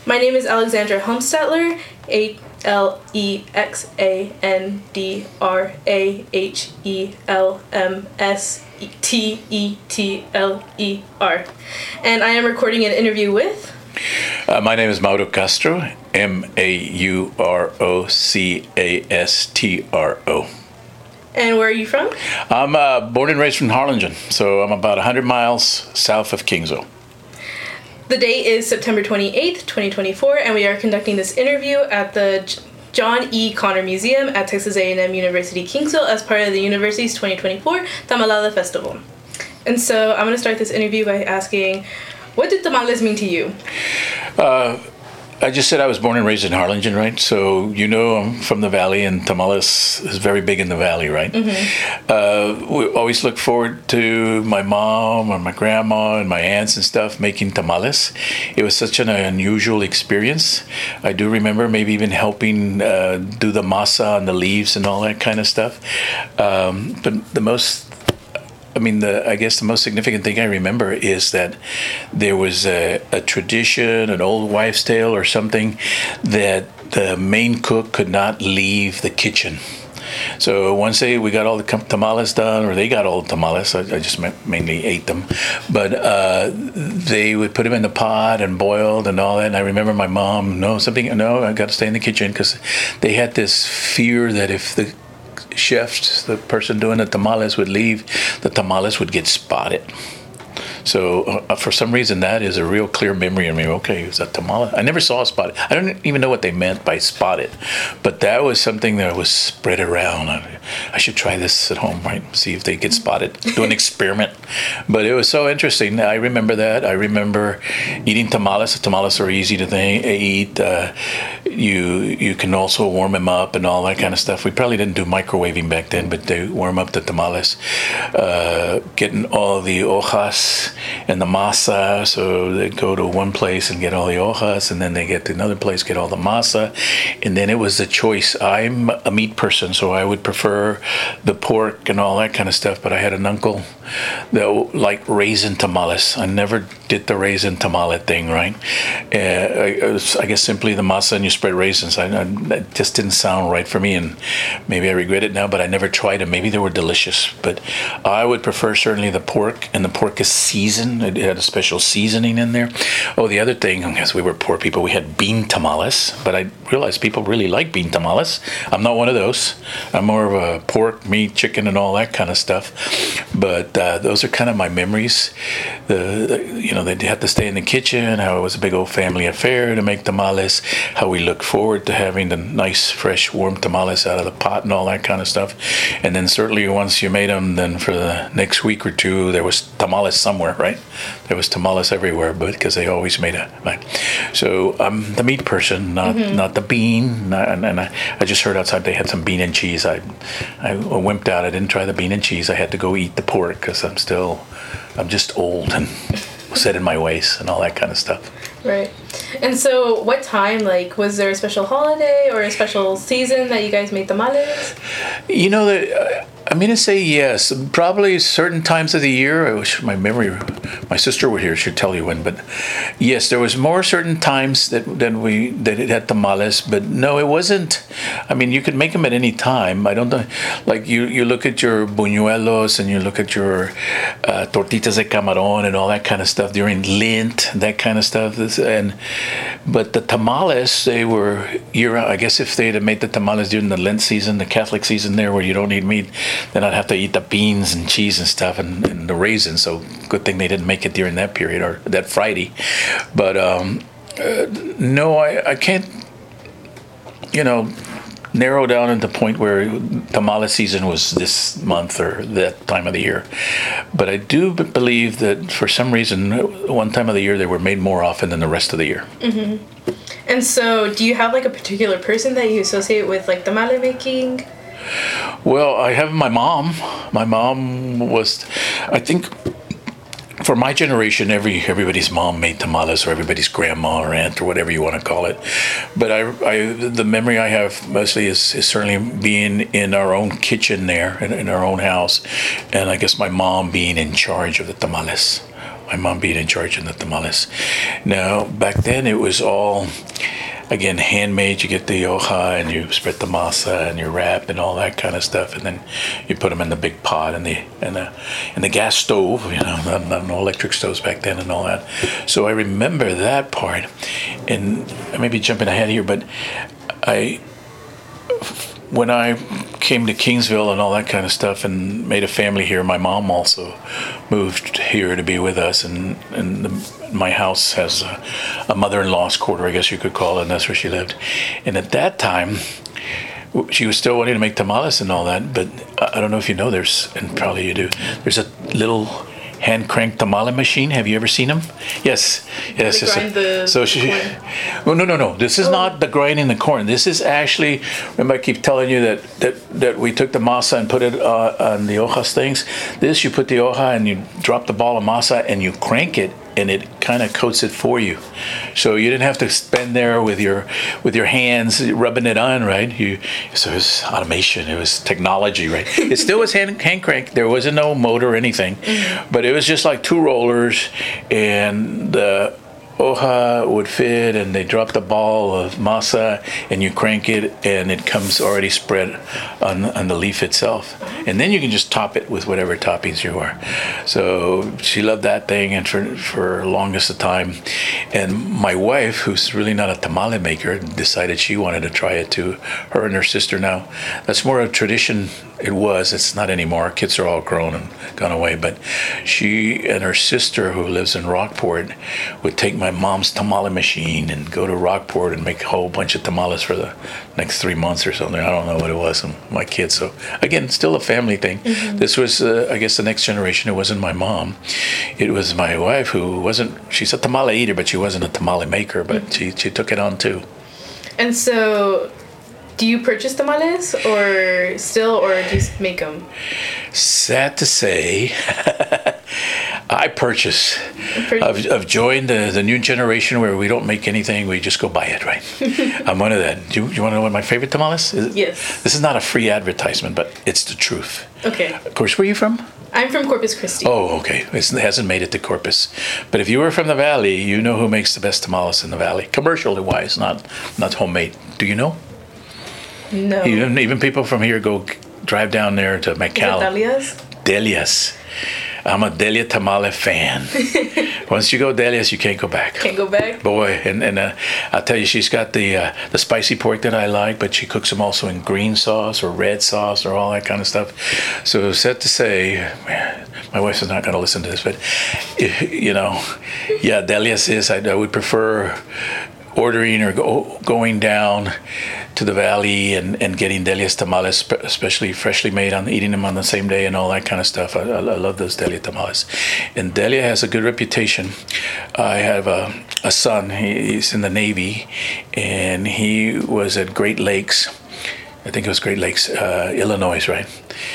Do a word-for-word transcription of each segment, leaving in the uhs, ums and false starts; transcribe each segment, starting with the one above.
My name is Alexandra Helmstadler, A L E X A N D R A H E L M S T E T L E R. And I am recording an interview with... Uh, my name is Mauro Castro, M A U R O C A S T R O. And where are you from? I'm uh, born and raised from Harlingen, so I'm about one hundred miles south of Kingsville. The date is September twenty-eighth, twenty twenty-four, and we are conducting this interview at the John E. Connor Museum at Texas A and M University Kingsville as part of the university's twenty twenty-four Tamalada Festival. And so I'm going to start this interview by asking, what did tamales mean to you? Uh, I just said I was born and raised in Harlingen, right? So you know I'm from the Valley, and tamales is very big in the Valley, right? Mm-hmm. Uh, we always look forward to my mom and my grandma and my aunts and stuff making tamales. It was such an unusual experience. I do remember maybe even helping uh, do the masa and the leaves and all that kind of stuff. Um, but the most I mean, the I guess the most significant thing I remember is that there was a, a tradition, an old wives' tale or something, that the main cook could not leave the kitchen. So once they, we got all the tamales done, or they got all the tamales, I, I just mainly ate them, but uh, they would put them in the pot and boiled and all that. And I remember my mom, no, something, no, I got to stay in the kitchen, because they had this fear that if the chefs, the person doing the tamales, would leave, the tamales would get spotted. So uh, for some reason, that is a real clear memory in me. Okay, is that tamale? I never saw a spotted. I don't even know what they meant by spotted, but that was something that was spread around. I, I should try this at home, right? See if they get spotted. Do an experiment. But it was so interesting. I remember that. I remember eating tamales. Tamales are easy to th- eat. Uh, you you can also warm them up and all that kind of stuff. We probably didn't do microwaving back then, but they warm up the tamales. Uh, getting all the hojas and the masa, so they go to one place and get all the hojas, and then they get to another place, get all the masa, and then it was the choice. I'm a meat person, so I would prefer the pork and all that kind of stuff, but I had an uncle that liked raisin tamales. I never did the raisin tamale thing, right? Uh, I, I guess simply the masa and you spread raisins. I, I, that just didn't sound right for me, and maybe I regret it now, but I never tried them. Maybe they were delicious, but I would prefer certainly the pork, and the pork is seasoned. It had a special seasoning in there. Oh, the other thing, because we were poor people, we had bean tamales, but I realized people really like bean tamales. I'm not one of those. I'm more of a pork, meat, chicken, and all that kind of stuff. But uh, those are kind of my memories. The, the you know, they had to stay in the kitchen, how it was a big old family affair to make tamales, how we look forward to having the nice, fresh, warm tamales out of the pot and all that kind of stuff. And then certainly once you made them, then for the next week or two, there was tamales somewhere, right? There was tamales everywhere, but because they always made a, like, so I'm the meat person, not mm-hmm. not the bean. Not, and and I, I just heard outside they had some bean and cheese. I I wimped out. I didn't try the bean and cheese. I had to go eat the pork because I'm still, I'm just old and set in my ways and all that kind of stuff. Right. And so what time, like, was there a special holiday or a special season that you guys made tamales? You know, the, I'm going to say yes. Probably certain times of the year. I wish my memory, my sister were here, she'd tell you when. But yes, there was more certain times that than we that it had tamales. But no, it wasn't. I mean, you could make them at any time. I don't know. Like you, you look at your buñuelos and you look at your uh, tortitas de camarón and all that kind of stuff during Lent, that kind of stuff. And but the tamales, they were year round. I guess if they had made the tamales during the Lent season, the Catholic season there, where you don't eat meat, then I'd have to eat the beans and cheese and stuff and, and the raisins. So good thing they didn't make it during that period or that Friday. But um, uh, no, I, I can't, you know, narrow down into the point where tamale season was this month or that time of the year. But I do b- believe that for some reason, one time of the year they were made more often than the rest of the year. Mm-hmm. And so do you have like a particular person that you associate with like tamale making? Well, I have my mom. My mom was, I think, for my generation, every everybody's mom made tamales, or everybody's grandma or aunt or whatever you want to call it. But I, I the memory I have mostly is, is certainly being in our own kitchen there, in, in our own house, and I guess my mom being in charge of the tamales. my mom being in charge of the tamales. Now, back then it was all, again, handmade. You get the hoja and you spread the masa and you wrap and all that kind of stuff, and then you put them in the big pot and the and the and the gas stove. You know, not, not no electric stoves back then and all that. So I remember that part, and I may be jumping ahead here, but I. When I came to Kingsville and all that kind of stuff and made a family here, my mom also moved here to be with us. And, and the, my house has a, a mother-in-law's quarter, I guess you could call it, and that's where she lived. And at that time, she was still wanting to make tamales and all that, but I don't know if you know, there's, and probably you do, there's a little hand crank tamale machine. Have you ever seen them? Yes, yes. They grind the so she. corn. Well, no, no, no. This is oh. not the grinding the corn. This is actually. Remember, I keep telling you that that, that we took the masa and put it uh, on the hojas things. This, you put the hoja and you drop the ball of masa and you crank it, and it kind of coats it for you. So you didn't have to spend there with your with your hands rubbing it on, right? You so it was automation, it was technology, right? It still was hand hand crank. There wasn't no motor or anything, mm-hmm. but it was just like two rollers, and the hoja would fit, and they drop the ball of masa, and you crank it, and it comes already spread on on the leaf itself, and then you can just top it with whatever toppings you are. So she loved that thing, and for for longest of time, and my wife, who's really not a tamale maker, decided she wanted to try it too. Her and her sister now. That's more a tradition. It was. It's not anymore. Kids are all grown and gone away. But she and her sister, who lives in Rockport, would take my mom's tamale machine and go to Rockport and make a whole bunch of tamales for the next three months or something. I don't know what it was. And my kids. So again, still a family thing. Mm-hmm. This was, uh, I guess, the next generation. It wasn't my mom. It was my wife, who wasn't. She's a tamale eater, but she wasn't a tamale maker. But mm-hmm. she she took it on too. And so. Do you purchase tamales or still, or do you make them? Sad to say, I purchase. I've, I've joined the, the new generation where we don't make anything, we just go buy it, right? I'm one of that. Do you, you want to know what my favorite tamales is? Yes. This is not a free advertisement, but it's the truth. Okay. Of course, where are you from? I'm from Corpus Christi. Oh, okay. It's, it hasn't made it to Corpus. But if you were from the Valley, you know who makes the best tamales in the Valley. Commercially wise, not not homemade. Do you know? No. Even even people from here go drive down there to McAllen. Delia's? Delia's. I'm a Delia tamale fan. Once you go Delia's, you can't go back. Can't go back. Boy, and and uh, I'll tell you, she's got the uh, the spicy pork that I like, but she cooks them also in green sauce or red sauce or all that kind of stuff. So sad to say, man, my wife is not going to listen to this, but you know, yeah, Delia's is. I, I would prefer ordering or go, going down to the Valley and, and getting Delia's tamales, especially freshly made, on eating them on the same day and all that kind of stuff. I, I, I love those Delia tamales. And Delia has a good reputation. I have a, a son, he, he's in the Navy, and he was at Great Lakes, I think it was Great Lakes, uh, Illinois, right?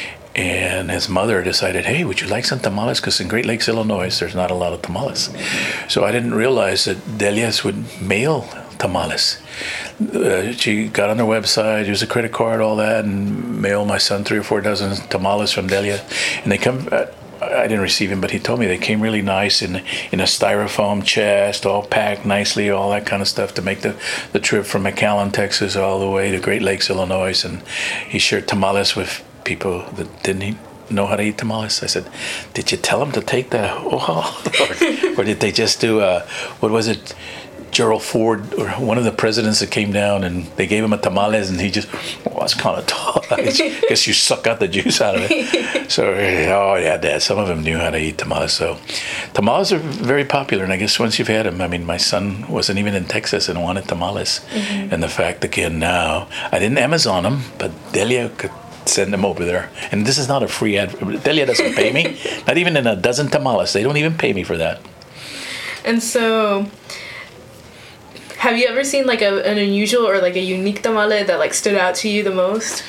And his mother decided, hey, would you like some tamales? Because in Great Lakes, Illinois, there's not a lot of tamales. So I didn't realize that Delia's would mail tamales. Uh, she got on their website, used a credit card, all that, and mailed my son three or four dozen tamales from Delia. And they come, uh, I didn't receive him, but he told me they came really nice in in a styrofoam chest, all packed nicely, all that kind of stuff to make the, the trip from McAllen, Texas, all the way to Great Lakes, Illinois. And he shared tamales with people that didn't know how to eat tamales. I said, did you tell them to take the hoja? or, or did they just do, uh, what was it, Gerald Ford, or one of the presidents that came down and they gave him a tamales and he just, oh, that's kind of tough. I guess you suck out the juice out of it. So, oh yeah, Dad, some of them knew how to eat tamales. So tamales are very popular, and I guess once you've had them, I mean, my son wasn't even in Texas and wanted tamales. Mm-hmm. And the fact, again, now, I didn't Amazon them, but Delia could send them over there. And this is not a free ad. Delia doesn't pay me, not even in a dozen tamales. They don't even pay me for that. And so, have you ever seen like a, an unusual or like a unique tamale that like stood out to you the most?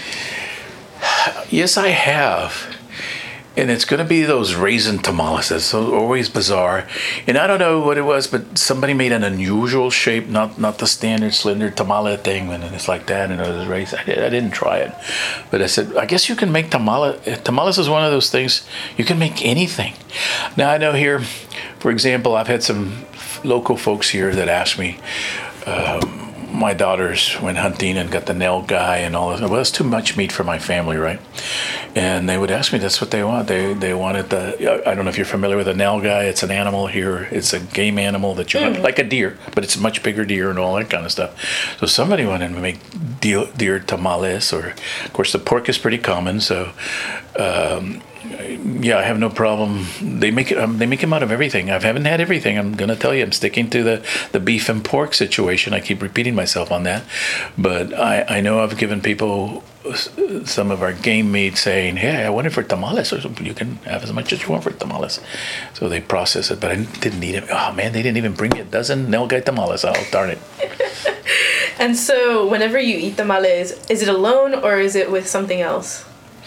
Yes, I have. And it's going to be those raisin tamales. That's so always bizarre. And I don't know what it was, but somebody made an unusual shape, not not the standard slender tamale thing, and it's like that, and it was raisin. I, I didn't try it. But I said, I guess you can make tamale. Tamales is one of those things, you can make anything. Now, I know here for example, I've had some local folks here that ask me, um, my daughters went hunting and got the nail guy and all that. Well, it's too much meat for my family, right? And they would ask me, that's what they want. They they wanted the, I don't know if you're familiar with a nail guy. It's an animal here. It's a game animal that you mm. hunt, like a deer, but it's a much bigger deer and all that kind of stuff. So somebody wanted to make deer, deer tamales, or, of course, the pork is pretty common. So, um, yeah, I have no problem. They make it. Um, they make them out of everything. I haven't had everything. I'm gonna tell you. I'm sticking to the, the beef and pork situation. I keep repeating myself on that, but I, I know I've given people some of our game meat saying, "Hey, I want it for tamales, or you can have as much as you want for tamales." So they process it, but I didn't need it. Oh man, they didn't even bring me a dozen nail guy tamales. Oh darn it! And so, whenever you eat tamales, is it alone or is it with something else?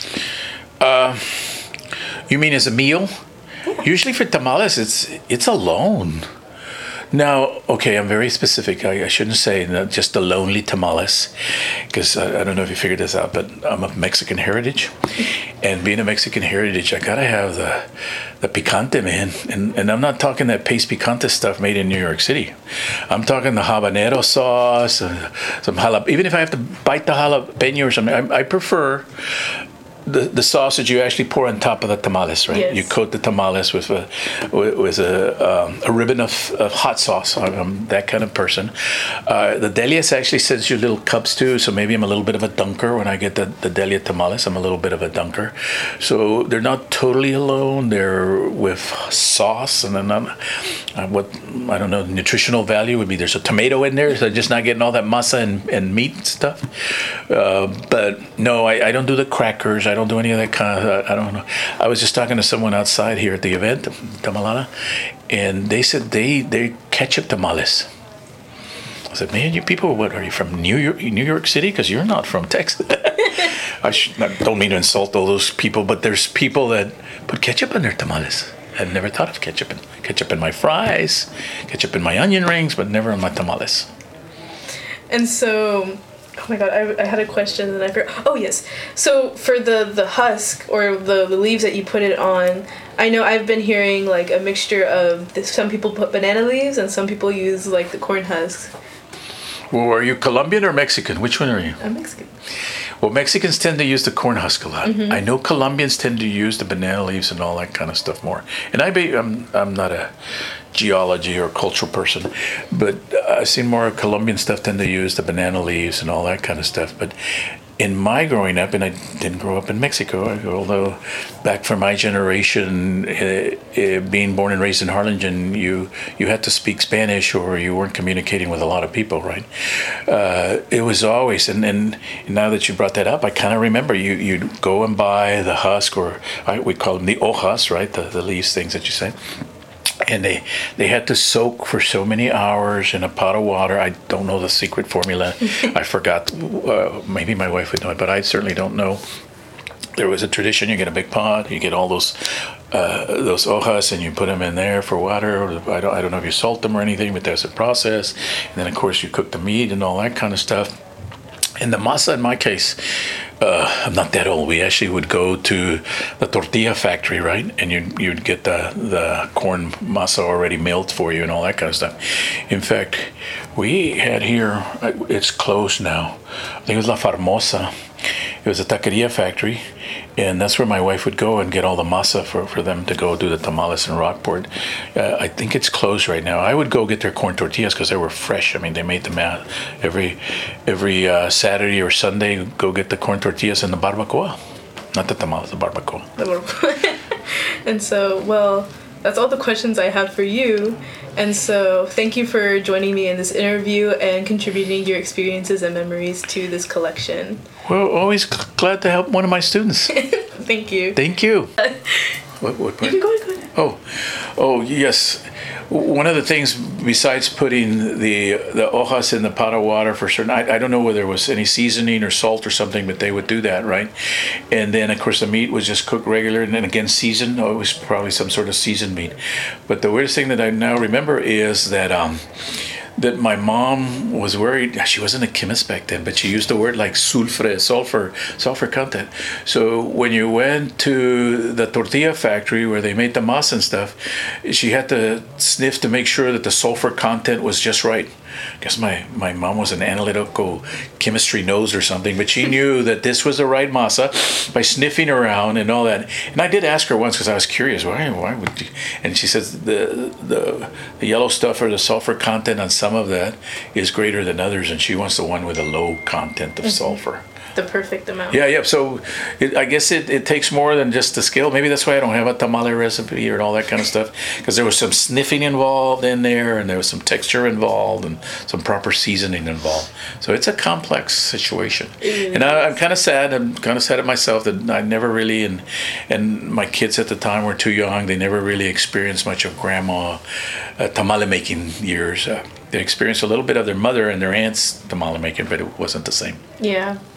Uh. You mean as a meal? Yeah. Usually for tamales, it's it's alone. Now, okay, I'm very specific. I, I shouldn't say not just the lonely tamales, because I, I don't know if you figured this out, but I'm of Mexican heritage, and being a Mexican heritage, I gotta have the the picante, man. And and I'm not talking that paste picante stuff made in New York City. I'm talking the habanero sauce, uh, some jalap. Even if I have to bite the jalapeno or something, I, I prefer the the sausage you actually pour on top of the tamales, right? Yes. You coat the tamales with a with, with a um, a ribbon of, of hot sauce. I'm that kind of person. Uh, the Delia's actually sends you little cups too, so maybe I'm a little bit of a dunker when I get the, the Delia tamales. I'm a little bit of a dunker. So they're not totally alone. They're with sauce, and then I'm, uh, what I don't know, nutritional value would be there's a tomato in there, so just not getting all that masa and, and meat stuff. Uh, but no, I, I don't do the crackers. I don't do any of that kind of, I don't know. I was just talking to someone outside here at the event, Tamalana, and they said they, they ketchup tamales. I said, man, you people, what, are you from New York, New York City? Because you're not from Texas. I, should, I don't mean to insult all those people, but there's people that put ketchup in their tamales. I've never thought of ketchup in, ketchup in my fries, ketchup in my onion rings, but never in my tamales. And so... Oh my god, I, I had a question and I forgot. Oh yes. So for the, the husk or the, the leaves that you put it on, I know I've been hearing like a mixture of this, some people put banana leaves and some people use like the corn husks. Well, are you Colombian or Mexican? Which one are you? I'm Mexican. Well, Mexicans tend to use the corn husk a lot. Mm-hmm. I know Colombians tend to use the banana leaves and all that kind of stuff more. And I be, I'm, I'm not a geology or cultural person, but I've seen more Colombian stuff tend to use the banana leaves and all that kind of stuff. But in my growing up, and I didn't grow up in Mexico, although back for my generation, uh, uh, being born and raised in Harlingen, you you had to speak Spanish or you weren't communicating with a lot of people, right? Uh, it was always, and, and now that you brought that up, I kind of remember you, you'd go and buy the husk, or I, we call them the hojas, right? The, the leaves, things that you say. And they, they had to soak for so many hours in a pot of water. I don't know the secret formula. I forgot. Uh, maybe my wife would know it, but I certainly don't know. There was a tradition. You get a big pot. You get all those uh, those hojas, and you put them in there for water. I don't, I don't know if you salt them or anything, but there's a process. And then, of course, you cook the meat and all that kind of stuff. And the masa, in my case, uh, I'm not that old. We actually would go to the tortilla factory, right? And you'd, you'd get the, the corn masa already milled for you and all that kind of stuff. In fact, we had here, it's closed now. I think it was La Formosa. It was a taqueria factory, and that's where my wife would go and get all the masa for, for them to go do the tamales in Rockport. Uh, I think it's closed right now. I would go get their corn tortillas because they were fresh. I mean, they made them out every every uh, Saturday or Sunday. Go get the corn tortillas and the barbacoa. Not the tamales, the barbacoa. The barbacoa. And so, well, that's all the questions I have for you. And so thank you for joining me in this interview and contributing your experiences and memories to this collection. Well, always glad to help one of my students. Thank you. Thank you. What, what part? You can go ahead, go ahead. Oh, oh yes. One of the things, besides putting the the hojas in the pot of water for certain, I, I don't know whether there was any seasoning or salt or something, but they would do that, right? And then, of course, the meat was just cooked regular, and then again seasoned. Oh, it was probably some sort of seasoned meat. But the weirdest thing that I now remember is that um, that my mom was worried. She wasn't a chemist back then, but she used the word like sulfur, sulfur, sulfur content. So when you went to the tortilla factory where they made the masa and stuff, she had to sniff to make sure that the sulfur content was just right. I guess my, my mom was an analytical chemistry nose or something, but she knew that this was the right masa by sniffing around and all that. And I did ask her once because I was curious, why why would you? And she says the, the the yellow stuff or the sulfur content on some of that is greater than others, and she wants the one with a low content of mm-hmm. sulfur. The perfect amount. Yeah, yeah. So it, I guess it, it takes more than just the skill. Maybe that's why I don't have a tamale recipe or all that kind of stuff, because there was some sniffing involved in there, and there was some texture involved, and some proper seasoning involved. So it's a complex situation. Mm. And I, I'm kind of sad. I'm kind of sad at myself that I never really, and and my kids at the time were too young. They never really experienced much of grandma uh, tamale making years. Uh, they experienced a little bit of their mother and their aunt's tamale making, but it wasn't the same. Yeah.